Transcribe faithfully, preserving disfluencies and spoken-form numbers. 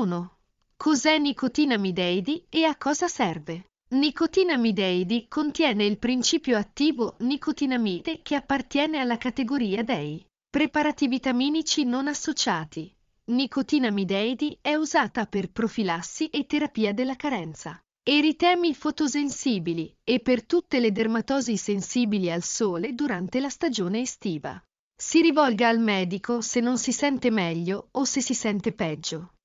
uno. Cos'è nicotinamide D e a cosa serve? Nicotinamide D contiene il principio attivo nicotinamide che appartiene alla categoria dei preparati vitaminici non associati. Nicotinamide D è usata per profilassi e terapia della carenza, eritemi fotosensibili e per tutte le dermatosi sensibili al sole durante la stagione estiva. Si rivolga al medico se non si sente meglio o se si sente peggio.